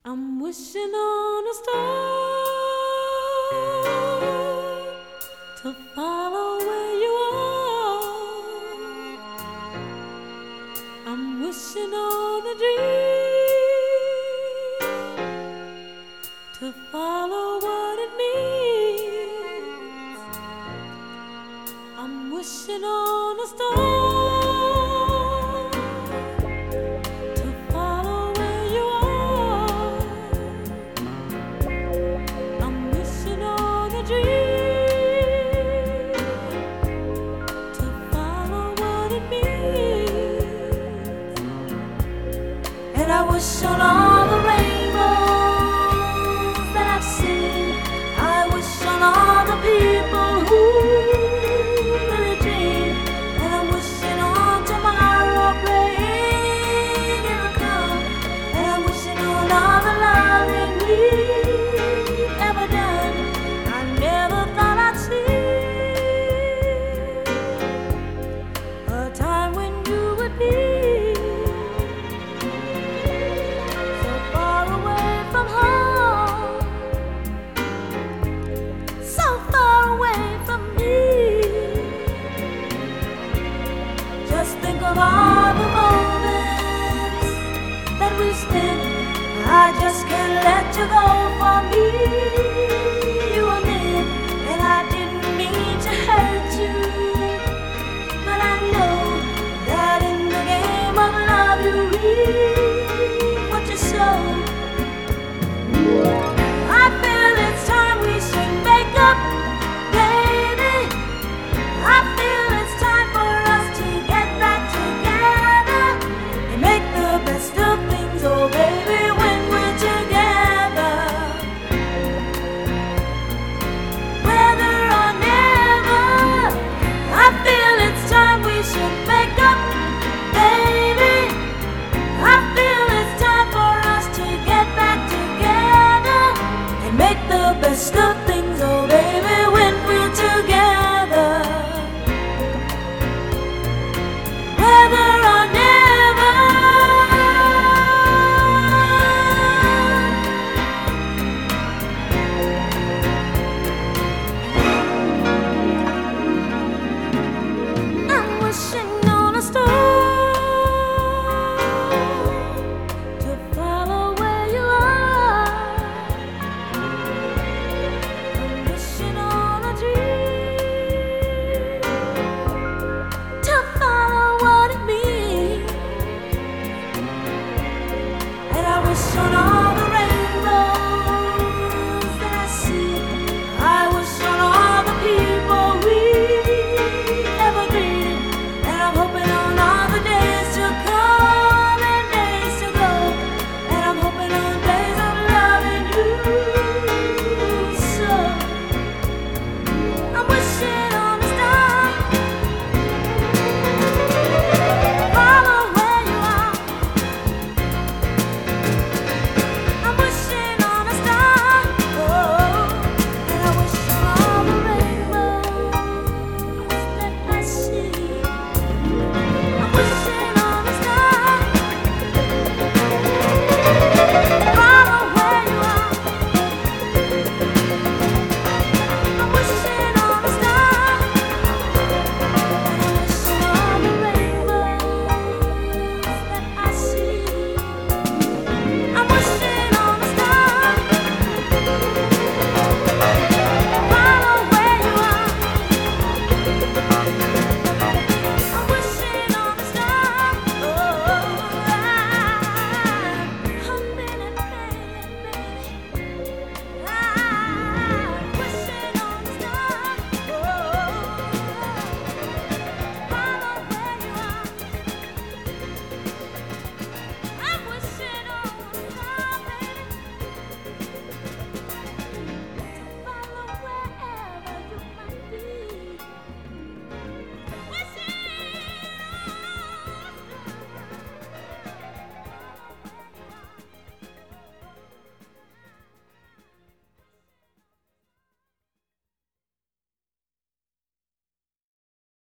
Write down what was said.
I'm wishing on a star to follow where you are. I'm wishing on a dream to follow what it means. I'm wishing on a star and I wish on all the rainbows that I've seen. I wish on all the people who really dream. And I'm wishing on tomorrow, praying it'll come. And I'm wishing on all the loving we've ever done. I never thought I'd see a time when you would be of all the moments that we spent. I just can't let you go for me. You were meant, and I didn't mean to hurt you, but I know that in the game of love you reap what you sow. I feel it's time we should make up, baby. I feel it's time for us to get back together and make the best of things, oh baby, when we're together. Whether or never, I feel it's time we should make up, baby. I feel it's time for us to get back together and make the best of